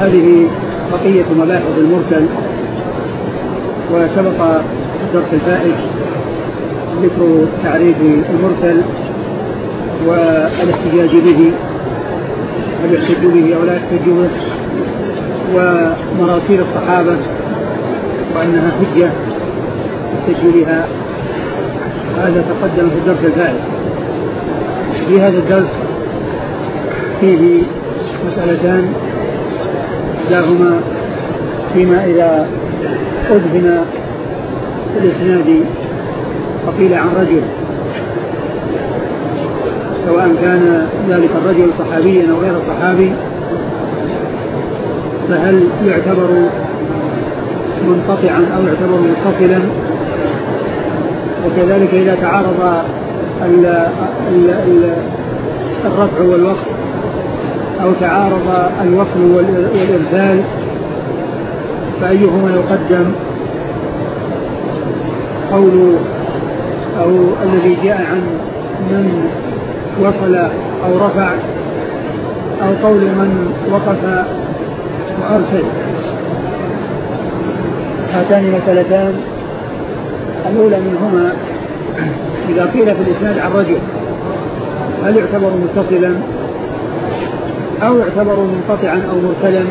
هذه بقية مباحث المرسل. وسبق في الدرس الفائت ذكر تعريف المرسل والاحتجاج به، هل يحتج به أو لا يحتج به، ومراسيل الصحابة وأنها حجة يحتج بها. هذا تقدم في الدرس الفائت. في هذا الدرس فيه مسألتان، إحداهما فيما إذا أدهن في الإسناد فقيل عن رجل، سواء كان ذلك الرجل صحابيا أو غير صحابي، فهل يعتبر منقطعا أو يعتبر متصلا؟ وكذلك إذا تعارض الرفع والوقف أو تعارض الوصل والإرسال فأيهما يقدم؟ قول أو الذي جاء عن من وصل أو رفع، أو قول من وقف وأرسل. هاتان مسألتان، الأولى منهما إذا قيل في الإسناد عن رجل هل يعتبر متصلا أو يعتبر منقطعا أو مرسلا؟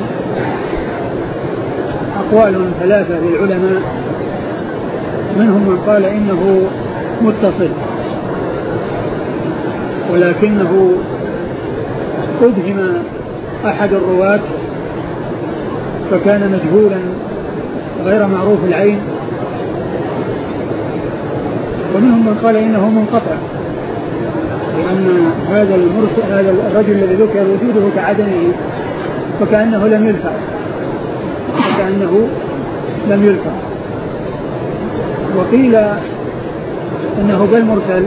أقوال ثلاثة للعلماء، منهم من قال إنه متصل ولكنه أدهم أحد الرواة فكان مجهولا غير معروف العين، ومنهم من قال إنه منقطع، لأن هذا الرجل الذي ذكر وجوده كعدمه فكأنه لم يلفظ. وقيل إنه بل مرسل،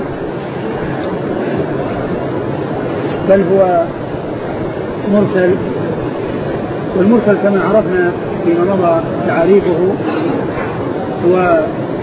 بل هو مرسل. والمرسل كما عرفنا فيما مضى تعريفه هو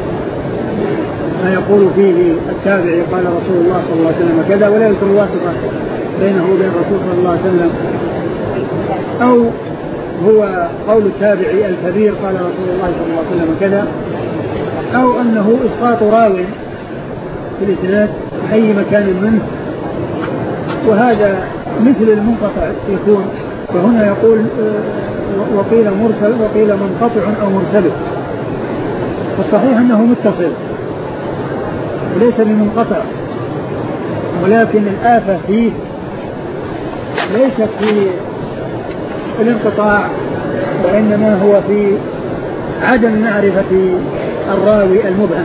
ما يقول فيه التابعي قال رسول الله صلى الله عليه وسلم كذا، ولا يذكر الواسطة بينه وبين الرسول صلى الله عليه وسلم، أو هو قول التابعي الكبير قال رسول الله صلى الله عليه وسلم كذا، أو أنه إسقاط راو في الإسناد في أي مكان منه، وهذا مثل المنقطع يكون. فهنا يقول وقيل مرسل وقيل منقطع أو مرسل، فالصحيح أنه متصل وليس بمنقطع، ولكن الآفة فيه ليست في الانقطاع، وإنما هو في عدم معرفة الراوي المبهم.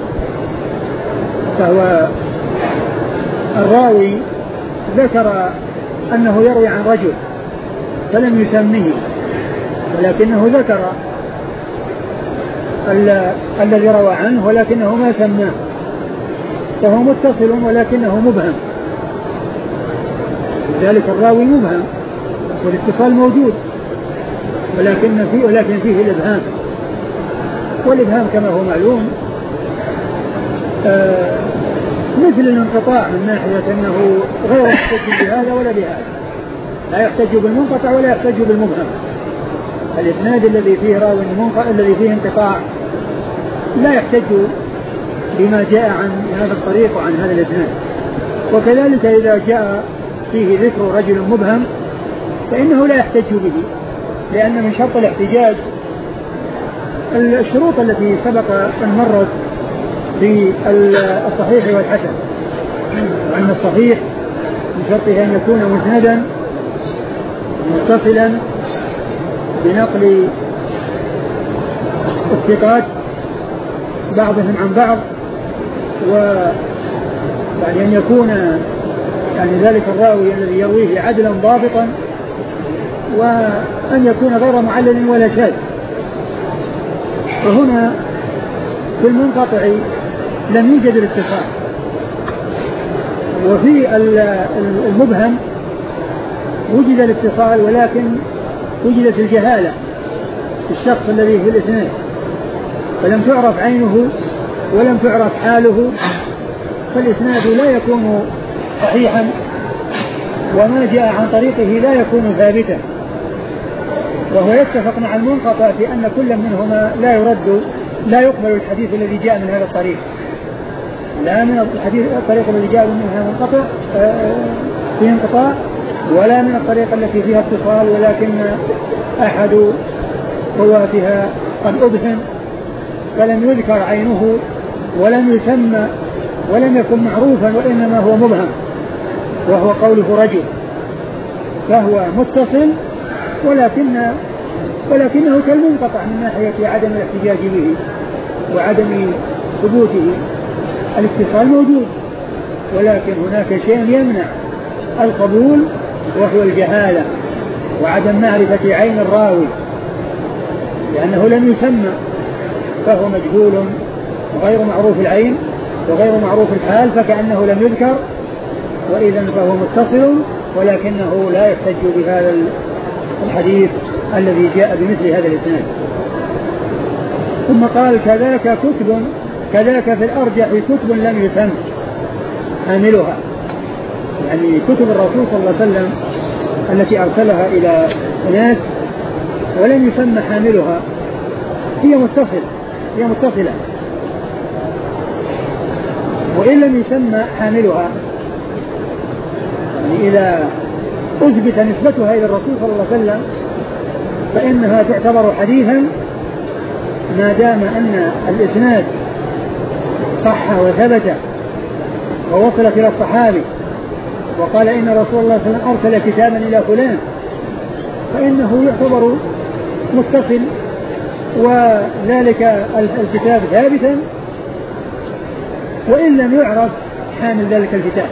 فهو الراوي ذكر أنه يروي عن رجل فلم يسميه، ولكنه ذكر الذي روى عنه ولكنه ما سماه، فهو متصل ولكنه مبهم. ذلك الراوي مبهم والاتصال موجود، ولكن فيه الإبهام، والإبهام كما هو معلوم مثل الانقطاع من ناحية أنه غير يحتج بهذا ولا بهذا، لا يحتج بالمنقطع ولا يحتج بالمبهم. الإسناد الذي فيه راوي الذي فيه انقطاع لا يحتج بما جاء عن هذا الطريق وعن هذا الإسناد. وكذلك إذا جاء فيه ذكر رجل مبهم فإنه لا يحتج به، لأن من شرط الاحتجاج الشروط التي سبق أن مرت في الصحيح والحسن، وأن الصحيح من شرطه أن يكون مسندا متصلا بنقل الثقات بعضهم عن بعض، ويعني أن يكون يعني ذلك الراوي الذي يرويه عدلا ضابطا، وأن يكون غير معلل ولا شاذ. فهنا في المنقطع لم يوجد الاتصال، وفي المبهم وجد الاتصال ولكن وجدت الجهالة في الشخص الذي في الإسناد، فلم تعرف عينه ولم تعرف حاله، فالإسناد لا يكون صحيحا، وما جاء عن طريقه لا يكون ثابتا. وهو يتفق مع المنقطع في أن كل منهما لا يقبل الحديث الذي جاء من هذا الطريق، لا من الطريق الذي جاء منها منقطع فيه انقطاع، ولا من الطريقة التي فيها اتصال ولكن أحد رواتها قد أبهم فلم يذكر عينه ولم يسمى ولم يكن معروفا وإنما هو مبهم، وهو قوله رجل، فهو متصل ولكنه كالمنقطع من ناحية عدم الاحتجاج به وعدم ثبوته. الاتصال موجود ولكن هناك شيء يمنع القبول وهو الجهالة وعدم معرفة عين الراوي، لأنه لم يسمى فهو مجهول وغير معروف العين وغير معروف الحال فكأنه لم يذكر، وإذا فهو متصل ولكنه لا يحتج بهذا الحديث الذي جاء بمثل هذا الإسناد. ثم قال كذاك في الأرجح كتب لم يسم حاملها، يعني كتب الرسول صلى الله عليه وسلم التي أرسلها إلى الناس ولم يسمى حاملها هي متصلة، وإن لم يسمى حاملها يعني إذا أثبت نسبتها إلى الرسول صلى الله عليه وسلم فإنها تعتبر حديثا ما دام أن الإسناد صح وثبت ووصلت إلى الصحابي وقال إن رسول الله صلى الله عليه وسلم أرسل كتابا إلى فلان فإنه يعتبر متصل، وذلك الكتاب ثابتا وإن لم يعرف حامل ذلك الكتاب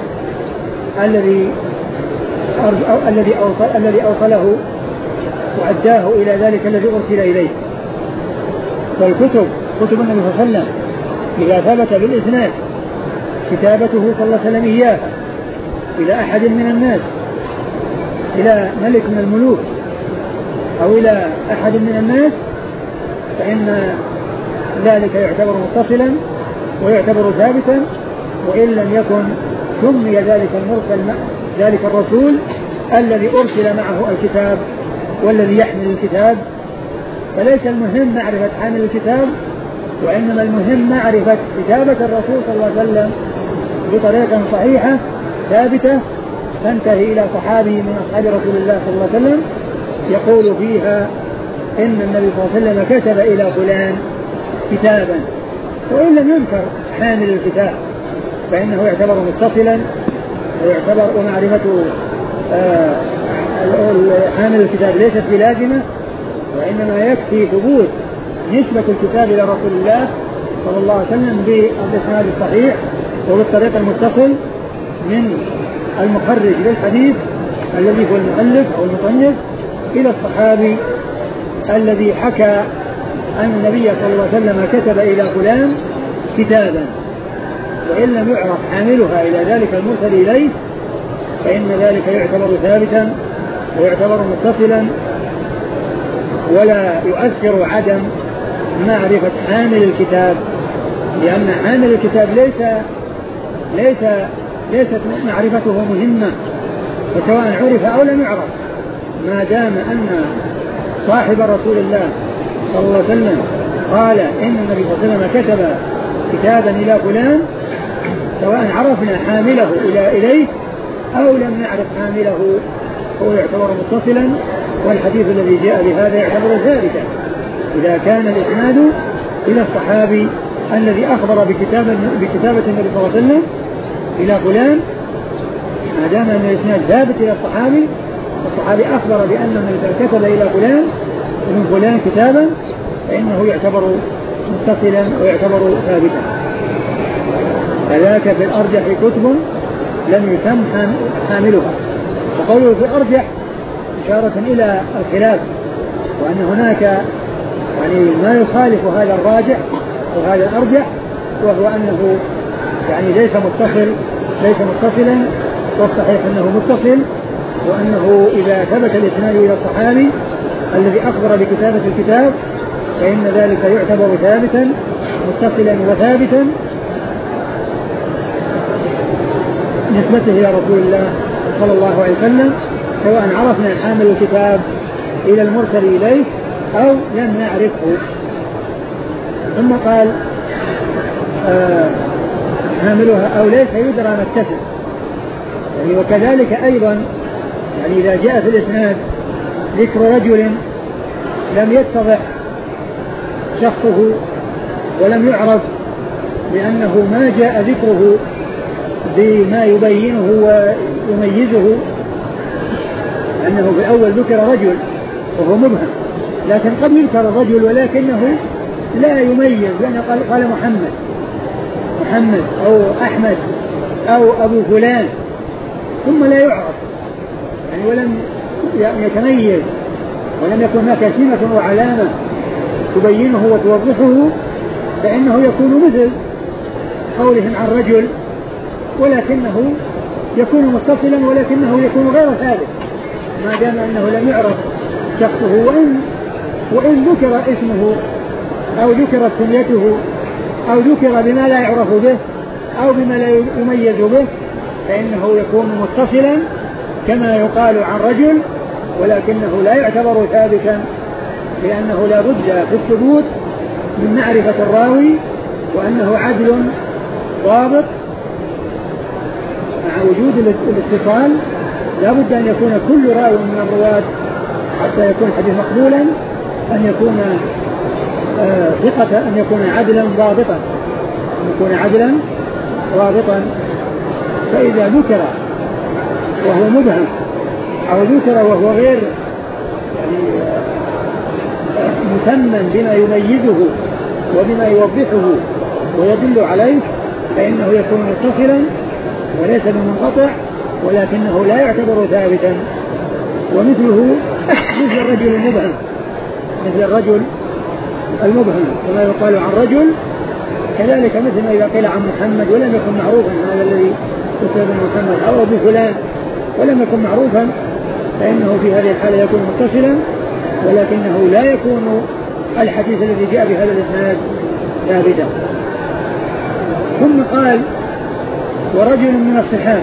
الذي أوصله وأداه إلى ذلك الذي أرسل إليه. فالكتب كتب النبي صلى الله عليه وسلم إذا ثبت بالإسناد كتابته صلى الله عليه وسلم إياها إلى أحد من الناس، إلى ملك من الملوك أو إلى أحد من الناس، فإن ذلك يعتبر متصلا ويعتبر ثابتا، وإن لم يكن سمي ذلك المرسل ذلك الرسول الذي أرسل معه الكتاب والذي يحمل الكتاب. فليس المهم معرفة حامل الكتاب، وإنما المهم معرفة كتابة الرسول صلى الله عليه وسلم بطريقة صحيحة ثابتة تنتهي إلى صحابي من أصحاب رسول الله صلى الله عليه وسلم يقول فيها إن النبي صلى الله عليه وسلم كتب إلى فلان كتابا، وإن لم ينكر حامل الكتاب فإنه يعتبر متصلا ويعتبر، ومعرفة حامل الكتاب ليست بلازمة، وإنما يكفي ثبوت نسبة الكتاب إلى رسول الله صلى الله عليه وسلم بالإسناد الصحيح وبالطريق المتصل من المخرج للحديث الذي هو المؤلف أو المصنف إلى الصحابي الذي حكى أن النبي صلى الله عليه وسلم كتب إلى فلان كتابا، وإن لم يعرف حاملها إلى ذلك المرسل إليه فإن ذلك يعتبر ثابتا ويعتبر متصلا، ولا يؤثر عدم معرفة حامل الكتاب، لأن حامل الكتاب ليست معرفته مهمة، وسواء عرف أو لم يعرف ما دام أن صاحب رسول الله صلى الله عليه وسلم قال إن النبي صلى الله عليه وسلم كتب كتابا إلى فلان، سواء عرفنا حامله إليه أو لم نعرف حامله هو يعتبر متصلا، والحديث الذي جاء بهذا يعتبر ثابتا إذا كان الإسناد إلى الصحابي الذي أخبر بكتابة النبي صلى الله عليه وسلم إلى فلان، ما دام أن الإسناد ثابت إلى الصحابي والصحابي أخبر بأن النبي كتب إلى فلان ومن فلان كتابا فإنه يعتبر متصلا ويعتبر ثابتا. كذاك في الأرجح كتب لم يسم حاملها، وقوله في الأرجح إشارة إلى الخلاف، وأن هناك يعني ما يخالف هذا الراجح وهذا الأرجح، وهو أنه يعني ليس متصلا، والصحيح أنه متصل، وأنه إذا ثبت الإسناد إلى الصحابي الذي أخبر بكتابة الكتاب فإن ذلك يعتبر ثابتا متصلا وثابتا نسبته إلى رسول الله صلى الله عليه وسلم، سواء عرفنا حامل الكتاب إلى المرسل إليه أو لم نعرفه. ثم قال حاملها أو ليس يدرى ما اتصل. يعني وكذلك أيضا يعني إذا جاء في الإسناد ذكر رجل لم يتضح شخصه ولم يعرف لأنه ما جاء ذكره بما يبينه ويميزه، أنه في الأول ذكر رجل وهو مبهم، لكن قد يذكر الرجل ولكنه لا يميز، لأنه قال محمد أو أحمد أو أبو فلان ثم لا يعرف يعني ولم يتميز ولم يكن هناك سمة وعلامة تبينه وتوضحه، فإنه يكون مثل قولهم عن رجل ولكنه يكون متصلا ولكنه يكون غير ثابت ما دام أنه لم يعرف شخصه، وإن ذكر اسمه أو ذكرت كنيته أو ذكر بما لا يعرف به أو بما لا يميز به فإنه يكون متصلا كما يقال عن رجل، ولكنه لا يعتبر ثابتا لأنه لا بد في الثبوت من معرفة الراوي وأنه عدل ضابط. مع وجود الاتصال لا بد أن يكون كل راوي من الرواة حتى يكون الحديث مقبولا أن يكون ثقة، أن يكون عدلا ضابطا، فإذا ذكر وهو مبهم أو ذكر وهو غير يعني مثمن بما يميزه وبما يوضحه ويدل عليه فإنه يكون متصلا وليس بمنقطع ولكنه لا يعتبر ثابتا. ومثله مثل الرجل المبهم كما يقال عن رجل، كذلك مثل ما إذا قيل عن محمد ولم يكن معروفا هذا الذي يسمى محمد أو أبو فلان ولم يكن معروفا فإنه في هذه الحالة يكون متصلا ولكنه لا يكون الحديث الذي جاء بهذا الإسناد ثابتا. ثم قال ورجل من الصحابة،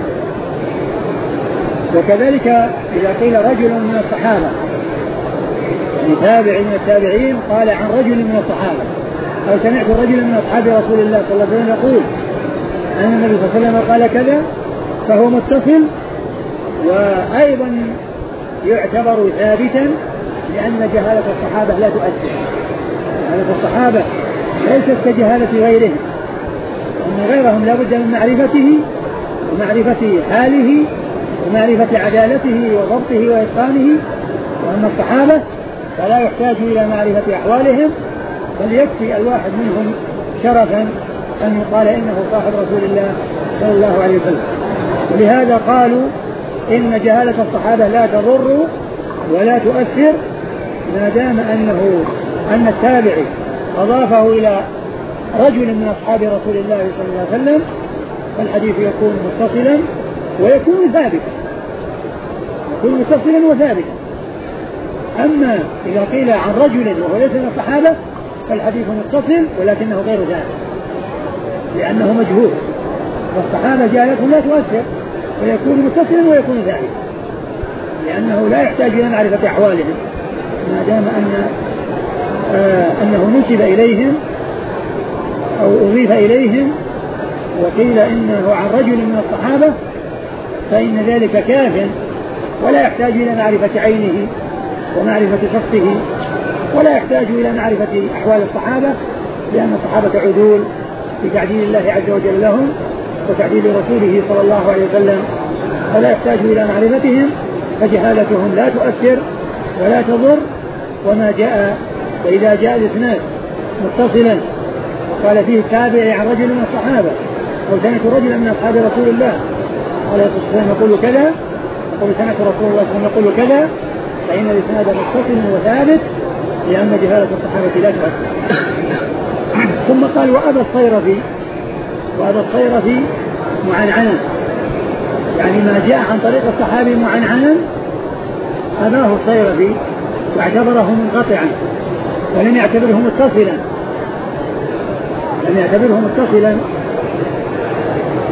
وكذلك إذا قيل رجل من الصحابة يعني تابع من التابعين قال عن رجل من الصحابة أو سمعت رجلا من أصحاب رسول الله صلى الله عليه وسلم يقول أن النبي صلى الله عليه وسلم قال كذا فهو متصل وأيضا يعتبر ثابتا لأن جهالة الصحابة لا تؤثر. جهالة الصحابة ليست كجهالة غيرهم، وأن غيرهم لا بد من معرفته ومعرفة حاله ومعرفة عدالته وضبطه وإتقانه، وأما الصحابة فلا يحتاج إلى معرفة أحوالهم بل يكفي الواحد منهم شرفا أن يقال إنه صاحب رسول الله صلى الله عليه وسلم. ولهذا قالوا إن جهالة الصحابة لا تضر ولا تؤثر ما دام أن التابعي أضافه إلى رجل من أصحاب رسول الله صلى الله عليه وسلم فالحديث يكون متصلا ويكون ثابتا، يكون متصلا وثابتا. أما إذا قيل عن رجل وهو ليس من الصحابة فالحديث متصل ولكنه غير ثابت لأنه مجهول، والصحابة جهالتهم لا تؤثر ويكون متصلا ويكون ثابتا لأنه لا يحتاج إلى معرفة أحوالهم ما دام أنه نسب إليهم أو أضيف إليهم وقيل إنه عن رجل من الصحابة فإن ذلك كاف ولا يحتاج إلى معرفة عينه ومعرفة شخصه ولا يحتاج إلى معرفة أحوال الصحابة لأن الصحابة عدول بتعديل الله عز وجل لهم وتعديل رسوله صلى الله عليه وسلم، فلا يحتاج إلى معرفتهم فجهالتهم لا تؤثر ولا تضر. وما جاء فإذا جاء الإسناد متصلا قال فيه التابعي عن رجل من الصحابة أو سمعت رجلا من أصحاب رسول الله قال يقول كذا يقول سمعت رسول الله صلى الله عليه وسلم يقول كذا فإن الإسناد متصل وثابت لأن جهالة الصحابة لا تؤثر. ثم قال وأبى الصيرفي معنعنا، يعني ما جاء عن طريق الصحابي معنعنا أباه الصيرفي واعتبره منقطعا ولم يعتبره متصلا،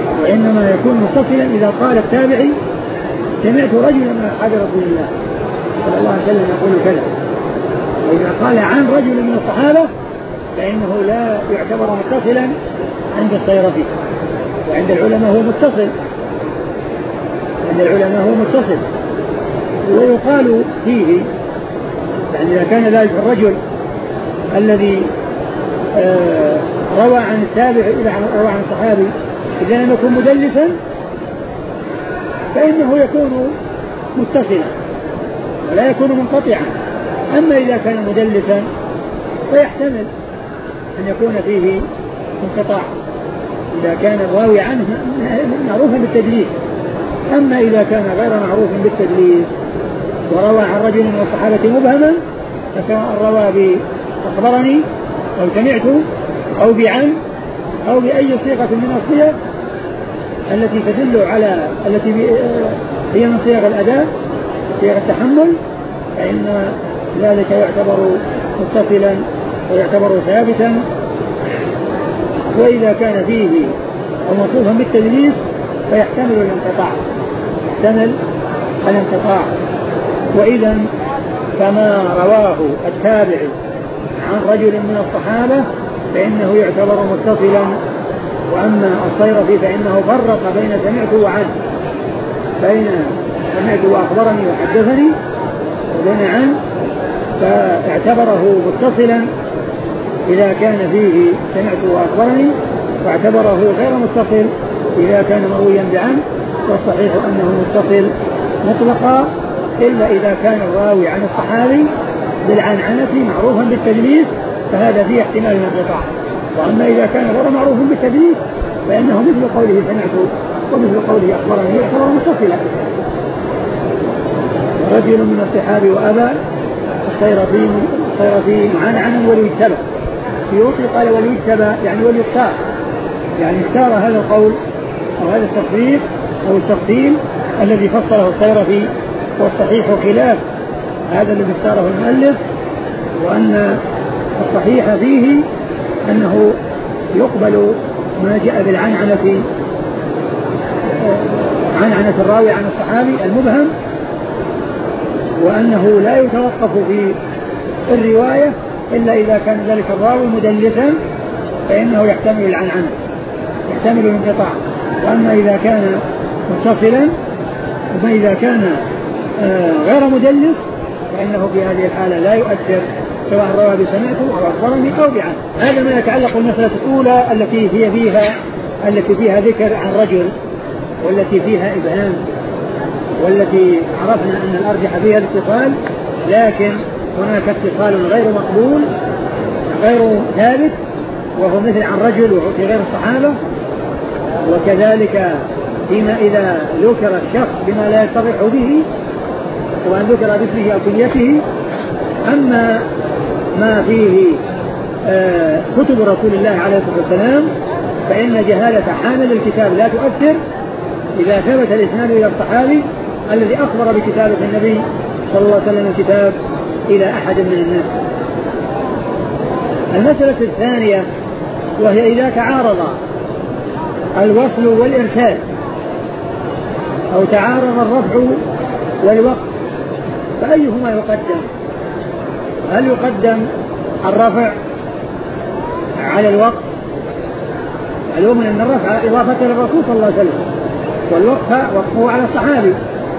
وإنما يكون متصلا إذا قال التابعي سمعت رجلا من أصحاب رسول الله صلى الله عليه وسلم يقول كذا. وإذا قال عن رجل من الصحابة فإنه لا يعتبر متصلا عند الصيرفي، وعند العلماء هو متصل، عند العلماء هو متصل. ويقال فيه يعني إذا كان ذلك الرجل الذي روى عن التابع إلى روى عن الصحابي إذا لم يكن مدلسا فإنه يكون متصلا ولا يكون منقطعا. أما إذا كان مدلسا فيحتمل أن يكون فيه انقطاع إذا كان الراوي عنه معروفا بالتدليس. أما إذا كان غير معروف بالتدليس وروى عن رجل من الصحابة مبهما فسواء روى بأخبرني أو سمعت أو بعن أو بأي صيغة من الصيغ التي تدل على التي هي من صيغ الأداء صيغ التحمل فإن ذلك يعتبر متصلا ويعتبر ثابتا. وإذا كان فيه أو موصوفا بالتدليس فيحتمل الانقطاع، يحتمل الانقطاع. وإذا فما رواه التابع عن رجل من الصحابة فإنه يعتبر متصلا. وأما الصيرفي فإنه فرق بين سمعت وعن، بين سمعت وأخبرني وحدثني وبين عن، فاعتبره متصلا إذا كان فيه سمعت وأخبرني، واعتبره غير متصل إذا كان مرويا بعن. والصحيح أنه متصل مطلقا إلا إذا كان الراوي عن الصحابي بالعنعنة معروفا بالتدليس فهذا فيه احتمال الانقطاع. وأما إذا كان غير معروف بالتدليس فإنه مثل قوله سمعت ومثل قوله أخبرني يعتبر متصلا. رجل من الصحابي وأبى الصيرفي معنعنا وليتبع. سيوطي قال وليتبع يعني وليختار، يعني اختار هذا القول أو هذا التفصيل أو التفصيل الذي فصله الصيرفي. والصحيح خلاف هذا الذي اختاره المؤلف، وأن الصحيح فيه أنه يقبل ما جاء بالعنعنة، عنعنة الراوي عن الصحابي المبهم، وأنه لا يتوقف في الرواية إلا إذا كان ذلك الراوي مدلسا فإنه يحتمل العنعنة، يحتمل الانقطاع. وأما إذا كان متصلا وما إذا كان غير مدلس فإنه في هذه الحالة لا يؤثر سواء روى بسمعته أو أخبرني أو بعن. هذا ما يتعلق بالمسألة الأولى التي فيها ذكر عن رجل والتي فيها إبهام، والتي عرفنا أن الأرجح فيها الاتصال، لكن هناك اتصال غير مقبول غير ثابت وهو مثل عن رجل وهو في غير الصحابة. وكذلك فيما إذا ذكر الشخص بما لا يصرح به وأن ذكر باسمه أو كنيته. أما ما فيه كتب رسول الله عليه الصلاة والسلام فإن جهالة حامل الكتاب لا تؤثر إذا ثبت الإسناد إلى الصحابي الذي أخبر بكتابة النبي صلى الله عليه وسلم الكتاب إلى أحد من الناس. المسألة الثانية وهي إذا تعارض الوصل والإرسال أو تعارض الرفع والوقف فأيهما يقدم؟ هل يقدم الرفع على الوقف؟ معلوم أن الرفع إضافة للرسول صلى الله عليه وسلم والوقف وقفه على الصحابي.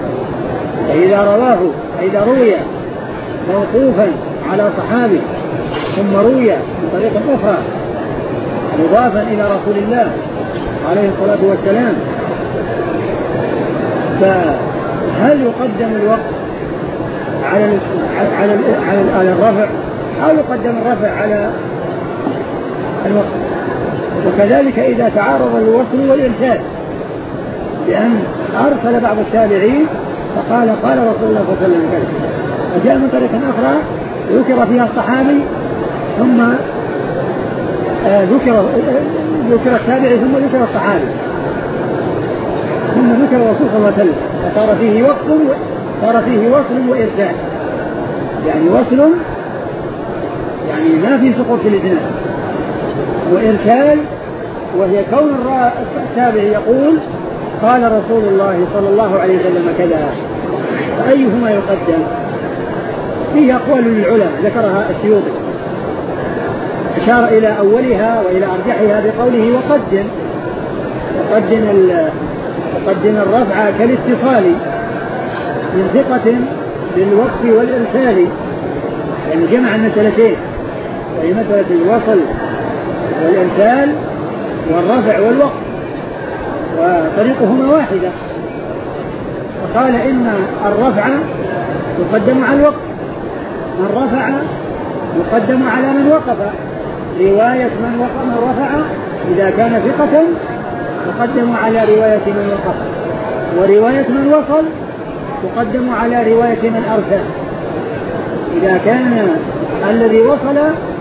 فإذا روي موقوفا على صحابي ثم روي من طريق أخرى مضافا إلى رسول الله عليه الصلاة والسلام فهل يقدم الوقف على الرفع أو يقدم الرفع على الوقف؟ وكذلك إذا تعارض الوصل والإرسال بأن أرسل بعض التابعين فقال قال رسول الله صلى الله عليه وسلم كذا، وجاء من طريق أخرى ذكر فيها الصحابي ثم ذكر التابعي ثم ذكر الصحابي ثم ذكر الرسول صلى الله عليه وسلم فصار فيه وقف صار فيه وصل وإرسال. يعني وصل يعني ما في سقوط في الإسناد، وإرسال وهي كون التابعي يقول قال رسول الله صلى الله عليه وسلم كذا. فأيهما يقدم؟ فيه أقوال للعلماء ذكرها السيوطي، أشار إلى أولها وإلى أرجحها بقوله وقدم الرفع كالاتصال من ثقة للوقف والإرسال، يعني جمع المسألتين، وهي مسألة الوصل والإرسال والرفع والوقف، وطريقهما واحدة. وقال إن الرفع يقدم على الوقف، من رفع يقدم على من وقف، رواية من رفع إذا كان ثقة تقدم على رواية من وقف، ورواية من وصل تقدم على رواية من أرسل. إذا كان الذي وصل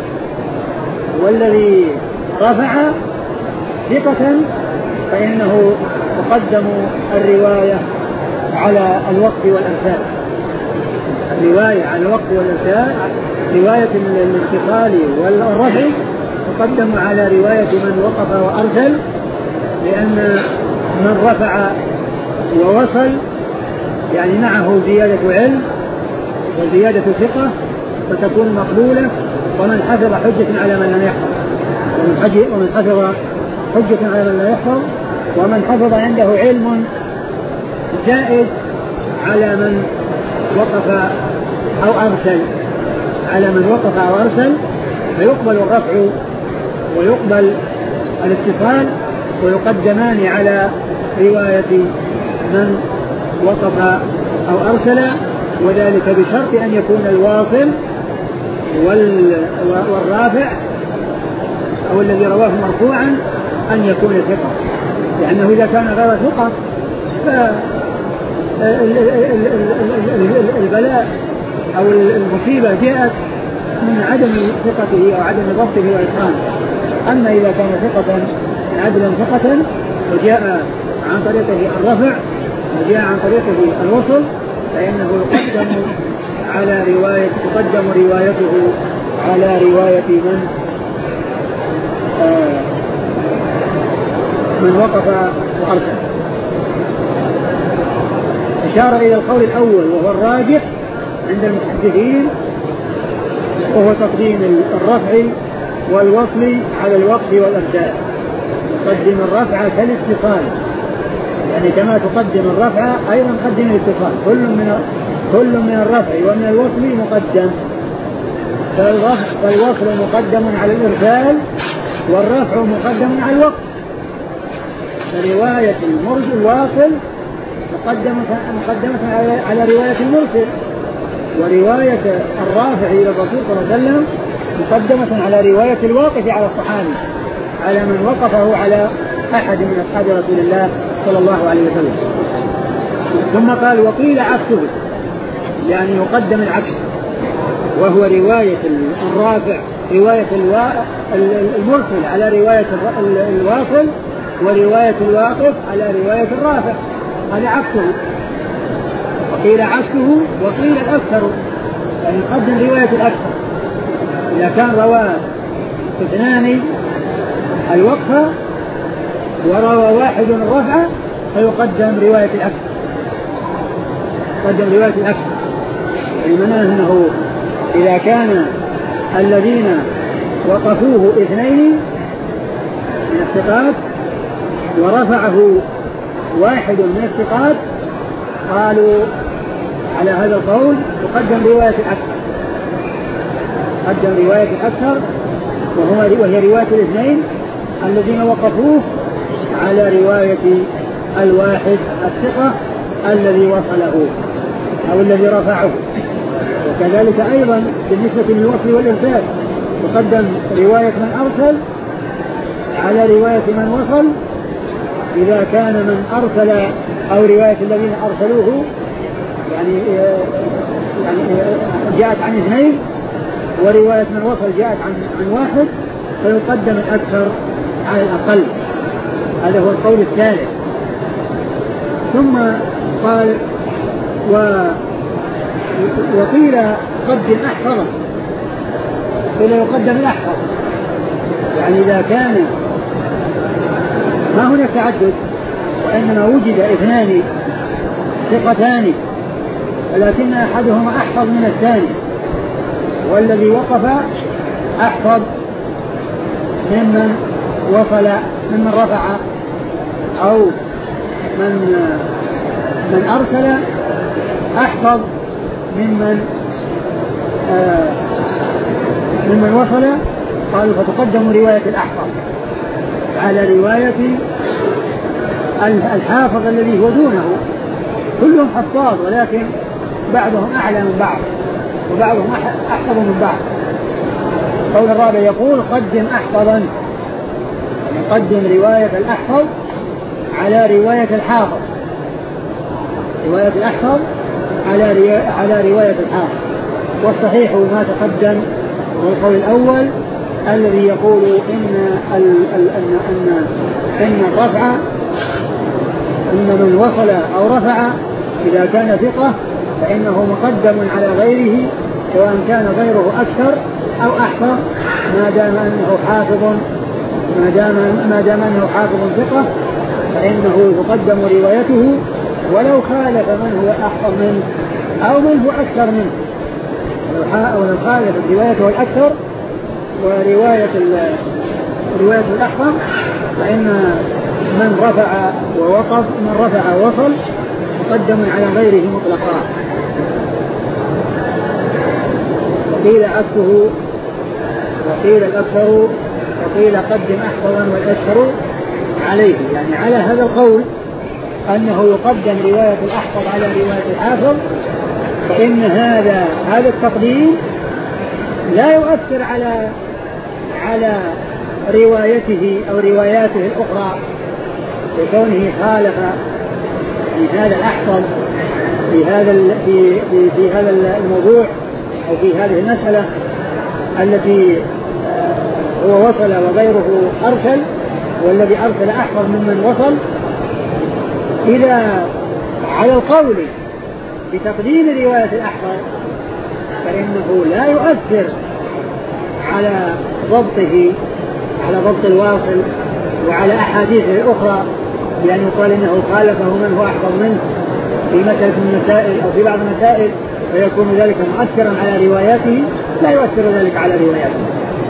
والذي رفع ثقة فإنه تقدم الرواية على الوقف والإرسال، الرواية على الوقف والإرسال، رواية الاتصال والرفع تقدم على رواية من وقف وأرسل، لأن من رفع ووصل يعني معه زيادة علم وزيادة ثقة فتكون مقبولة، ومن حفظ حجة على من لم يحفظ، ومن حفظ حجة على من لا يحفظ، ومن حفظ عنده علم زائد على من وقف أو أرسل، على من وقف أو أرسل، فيقبل الرفع ويقبل الاتصال ويقدمان على رواية من وقف أو أرسل، وذلك بشرط أن يكون الواصل والرافع أو الذي رواه مرفوعا أن يكون ثقة، لأنه إذا كان غير ثقة فالبلاء أو المصيبة جاءت من عدم ثقته أو عدم ضبطه وإتقانه. أما إذا كان ثقة عدلا ثقة وجاء عن طريقه الرفع وجاء عن طريقه الوصل فإنه تقدم روايته على رواية من وقف وأرسل. أشار إلى القول الأول وهو الراجح عند المحدثين، وهو تقديم الرفع والوصل على الوقف والإرسال. تقدم الرفع كالاتصال، يعني كما تقدم الرفع أيضا قدم الاتصال، كل من الرفع ومن الوصل مقدم، فالوصل مقدم على الإرسال والرفع مقدم على الوقف، فرواية المرسل الواصل مقدمة على رواية المرسل، ورواية الرافع إلى الرسول صلى الله عليه وسلم مقدمة على رواية الواقف على الصحابي، على من وقفه على أحد من أصحاب رسول الله صلى الله عليه وسلم. ثم قال وقيل عكسه، يعني يقدم العكس، وهو رواية الرافع رواية المرسل على رواية الواصل، ورواية الواقف على رواية الرافع، هذا عكسه. وقيل عكسه وقيل الأكثر، يعني يقدم رواية الأكثر. إذا كان رواه اثنان الوقف وروى واحد الرفع فيقدم رواية الأكثر، يعني معناه أنه إذا كان الذين وقفوه اثنين من الثقات ورفعه واحد من الثقات قالوا على هذا القول يقدم رواية الأكثر، وهي رواية الاثنين الذين وقفوه على رواية الواحد الثقة الذي وصله أو الذي رفعه. وكذلك أيضا بالنسبة للوصل والإرسال تقدم رواية من أرسل على رواية من وصل إذا كان من أرسل أو رواية الذين أرسلوه يعني جاءت عن اثنين، ورواية من وصل جاءت عن واحد، فيقدم الأكثر على الأقل. هذا هو القول الثالث. ثم قال وقيل قدم أحفظ، قيل يقدم الأحفظ، يعني إذا كان ما هناك تعدد وإنما وجد اثنان ثقتان ولكن أحدهما أحفظ من الثاني والذي وقف أحفظ ممن وصل ممن رفع أو من أرسل أحفظ ممن وصل. قالوا فتقدم رواية الأحفظ على رواية الحافظ الذي هو دونه. كلهم حفاظ ولكن بعضهم أعلى من بعض وبعضهم أحفظ من بعض. قول الرابع يقول قدم أحفظا، قدم رواية الأحفظ على رواية الحافظ، رواية الأحفظ على رواية الحافظ. والصحيح ما تقدم والقول الأول الذي يقول إن الرفع إن من وصل أو رفع إذا كان ثقة فإنه مقدم على غيره سواء كان غيره أكثر أو أحفظ ما دام أنه حافظ ثقة فإنه تقدم روايته ولو خالف من هو أحفظ منه أو من هو أكثر منه. ولو خالف روايته الأكثر ورواية الأحفظ فإن من رفع ووقف من رفع ووصل مقدم على غيره مطلقا. وقيل عكسه وقيل الأكثر وقيل قدم أحفظا والأشهر عليه، يعني على هذا القول أنه يقدم رواية الأحفظ على رواية الحافظ فإن هذا التقديم لا يؤثر على روايته أو رواياته الأخرى بكونه خالف في هذا الأحفظ في هذا الموضوع أو في هذه المسألة التي هو وصل وغيره أرسل والذي أرسل أحفظ ممن وصل. إذا على القول بتقديم رواية الأحفظ فإنه لا يؤثر على ضبطه على ضبط الواصل وعلى أحاديثه الأخرى لأن يقال إنه خالفه من هو أحفظ منه في مسألة من المسائل أو في بعض المسائل فيكون ذلك مؤثرا على رواياته. لا يؤثر ذلك على رواياته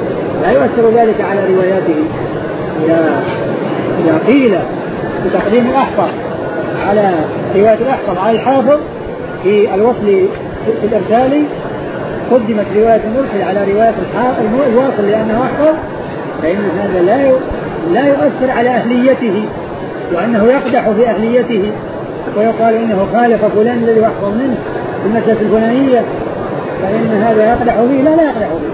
إذا قيل بتقديم الأحفظ على رواية الأحفظ على الحافظ في الوصل في الإرسال قدمت رواية المرسل على رواية الواصل لأنه أحفظ فإن هذا لا يؤثر على أهليته وأنه يقدح في أهليته ويقال إنه خالف فلان الذي أحفظ منه في المسألة الفلانية فإن هذا يقدح فيه. لا يقدح فيه.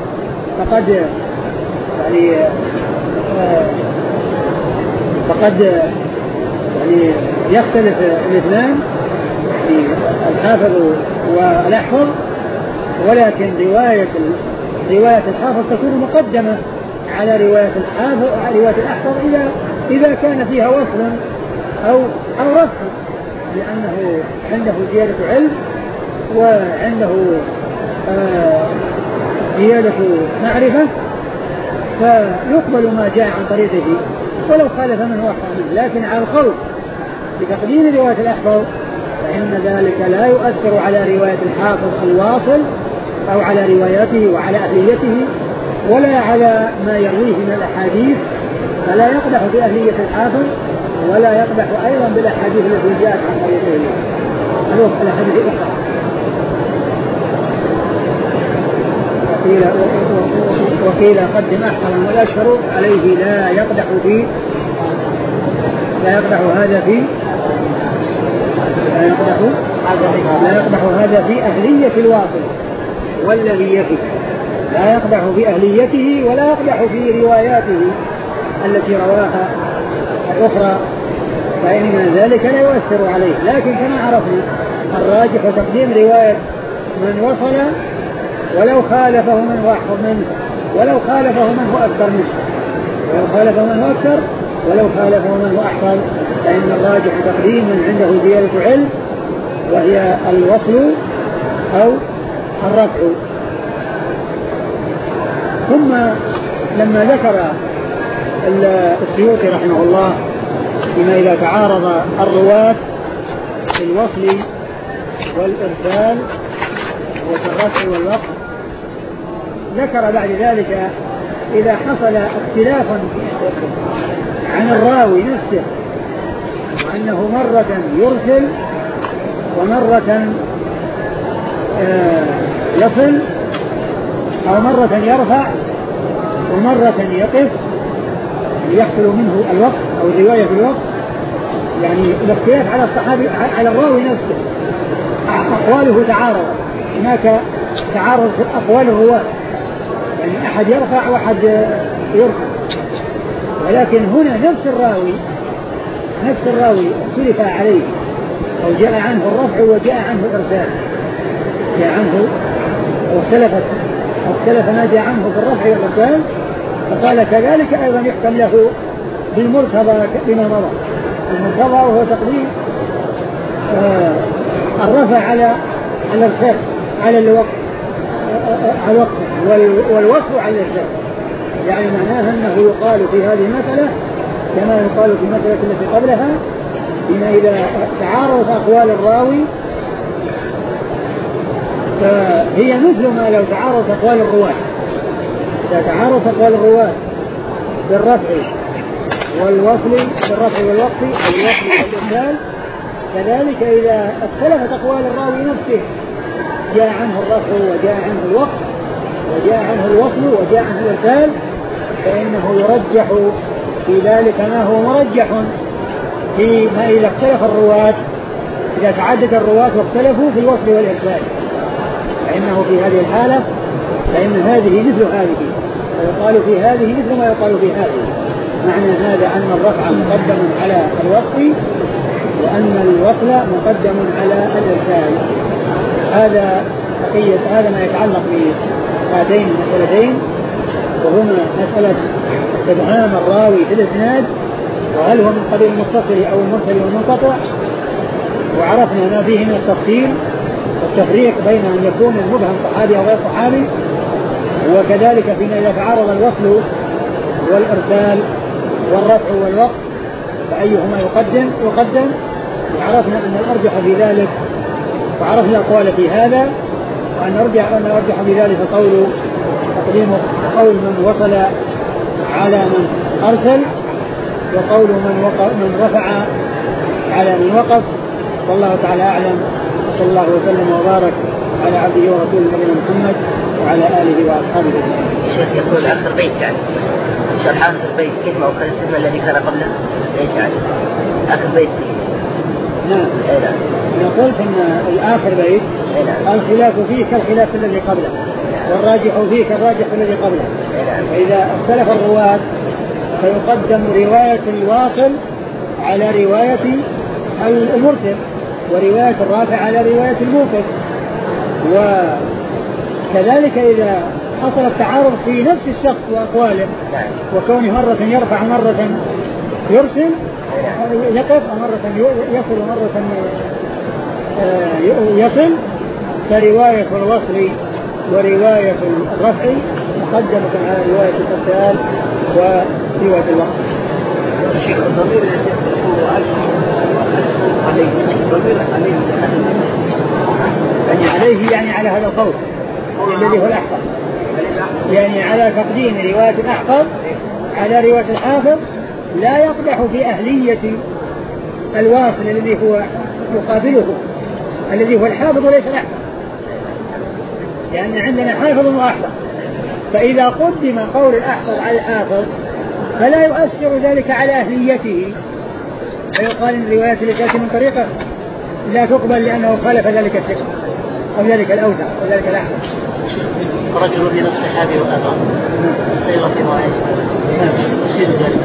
فقد يختلف الاثنان الحافظ والأحفظ ولكن رواية الحافظ تكون مقدمة على رواية الأحفظ إذا كان فيها وصل أو رفع لأنه عنده زيادة علم وعنده زيادة معرفة فيقبل ما جاء عن طريقه ولو خالف من هو أحفظ منه. لكن على القول بتقديم رواية الأحفظ فإن ذلك لا يؤثر على رواية الحافظ الواصل أو على رواياته وعلى أهليته ولا على ما يرويه من الأحاديث فلا يقدح في أهلية الحافظ ولا يقدح أيضا بالأحاديث التي جاءت عن طريقه الأحاديث الأخرى. وقيل قدم أحفظا والأشهر عليه لا يقدح هذا في أهلية الواصل والذي يفك لا يقدح في أهليته ولا يقدح في رواياته التي رواها الأخرى فإن ذلك لا يؤثر عليه. لكن كما عرفنا الراجح تقديم رواية من وصل ولو خالفه من هو أحفظ منه ولو خالفه من هو أكثر منه ولو خالفه من هو أحفظ فإن الراجح تقديم من عنده زيادة علم وهي الوصل أو الرفع. ثم لما ذكر السيوطي رحمه الله بما إذا تعارض الرواة في الوصل والإرسال وفي الرفع والوقف ذكر بعد ذلك إذا حصل اختلاف عن الراوي نفسه وأنه مرة يرسل ومرة يصل أو مرة يرفع ومرة يقف يحصل منه الوقت أو الرواية في الوقت، يعني الاختلاف على الصحابي على الراوي نفسه أقواله تعارض، هناك تعارض في أقوال الرواة، يعني أحد يرفع وأحد يرفع، ولكن هنا نفس الراوي اختلف عليه أو جاء عنه الرفع وجاء عنه الإرسال، جاء عنه واختلف ما جاء عنه في الرفع والإرسال، فقال كذلك أيضا يحكم له بالمرتضى بما مضى. المرتضى وهو تقديم الرفع على الإرسال على الوقت والوقف على الإرسال، يعني معناها أنه يقال في هذه المسألة كما يقال في المسألة التي قبلها، بما إذا تعارضت أقوال الراوي فهي مثل ما لو تعارضت أقوال الرواة، إذا تعارضت أقوال الرواة بالرفع والوصل بالرفع والوقف والإرسال، كذلك إذا اختلفت أقوال الراوي نفسه جاء عنه الرفع وجاء عنه الوقف وجاء عنه الوصل وجاء عنه الإرسال، فإنه يرجح في ذلك ما هو مرجح فيما إذا اختلف الرواة، إذا تعدد الرواة واختلفوا في الوصل والإرسال، فإنه في هذه الحالة فإن هذه مثل هذه ويقال في هذه مثل ما يقال في هذه. معنى هذا أن الرفع مقدم على الوقف وأن الوصل مقدم على الإرسال. هذا بقية هذا ما يتعلق بهاتين المسألتين، وهما مسألة إبهام الراوي في الإسناد وهل هو من قبيل المتصل أو المرسل والمنقطع، وعرفنا ما فيه من التفصيل والتفريق بين أن يكون المبهم صحابي أو غير صحابي، وكذلك فيما إذا تعارض الوصل والإرسال والرفع والوقف فأيهما يقدم، وعرفنا أن الأرجح في ذلك، وعرفنا الأقوال في هذا، وأن أرجح في ذلك تقديم قول من وصل على من أرسل وقول من رفع على من وقف. والله تعالى أعلم، وصلى الله وسلم وبارك على عبده ورسوله نبينا محمد وعلى آله وأصحابه أجمعين. الشيخ يقول آخر بيت يعني شرح آخر بيت كلمة أو كلمة الذي كان قبله ليش يعني آخر بيت؟ نعم. أنا قلت أن الآخر بيت الخلاف فيه كالخلاف الذي قبله والراجح فيه كالراجح الذي قبله، فإذا اختلف الرواة فيقدم رواية الواصل على رواية المرسل ورواية الرافع على رواية الموقف، وكذلك إذا حصل التعارض في نفس الشخص وأقواله وكونه مرة يرفع مرة يرسل يقف ومرة يصل ومرة يصل، فرواية الوصل ورواية الرفع مقدمة على رواية الإرسال ورواية الوقف. الشيخ الضمير عليه يعني على هذا القول الذي هو الأحفظ، يعني على تقديم رواية الأحفظ على رواية الحافظ لا يقدح في أهلية الواصل الذي هو يقابله الذي هو الحافظ وليس الأحفظ، لأن عندنا حافظ وأحفظ، فإذا قدم قول الأحفظ على الحافظ فلا يؤثر ذلك على أهليته، فيقال إن الروايات التي تأتي من طريقه لا تقبل لأنه خالف ذلك الثقة أو ذلك الأوثق أو ذلك الأحفظ. رجل من الصحابة وأبا الصيغة في معين يصير ذلك.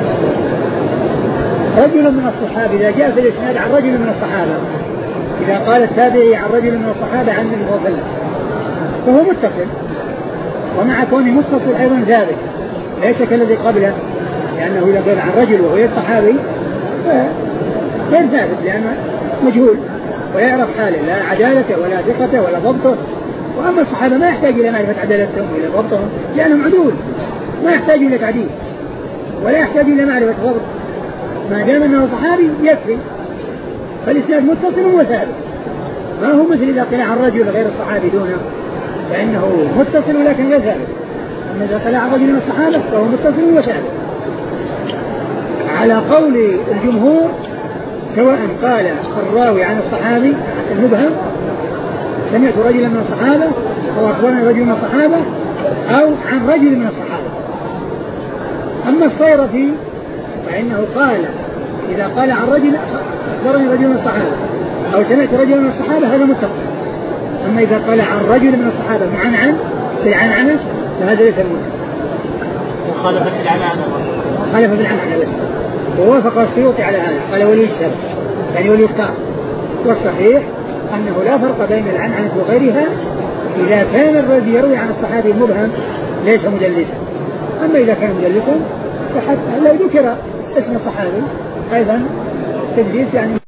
رجل من الصحابة إذا جاء في الإسناد عن رجل من الصحابة، إذا قال التابعي عن رجل من الصحابة عن النبي صلى الله عليه وسلم فهو متصل، ومع كونه متصل أيضا ثابت ليس كالذي قبله، لأنه إذا قال عن رجل وهو الصحابي غير ثابت لأنه مجهول ولا يعرف حاله لا عدالته ولا ثقته ولا ضبطه، وأما الصحابة ما يحتاج إلى معرفة عدالتهم وإلى ضبطهم لأنهم عدول، ما يحتاج إلى تعديل ولا يحتاج إلى معرفة ضبط، ما دام أنه صحابي يكفي، فالإسناد متصل وثابت، ما هو مثل إذا قيل عن رجل غير الصحابي دونه فإنه متصل ولكن لا ثابت. أما إذا طلع عن رجل من الصحابة فهو متصل وثابت على قول الجمهور، سواء قال الراوي عن الصحابي المبهم سمعت رجلا من الصحابة أو أخبرني رجل من الصحابة أو عن رجل من الصحابة. أما الصيرفي فإنه قال إذا قال عن رجل أخبرني رجل من الصحابة أو سمعت رجل من الصحابة هذا متصل. أما إذا قال عن رجل من الصحابة معنعن بالعنعنة فهذا ليس متصل. وخالف في العنعنة. خالف في العنعنة بس. ووافق السيوطي على هذا قال وليشتر يعني وليختار. والصحيح أنه لا فرق بين العنعنة وغيرها إذا كان الذي يروي عن الصحابي المبهم ليس مدلسا. أما إذا كان مدلسا فحتى لو ذكر اسم الصحابي أيضا تدليس يعني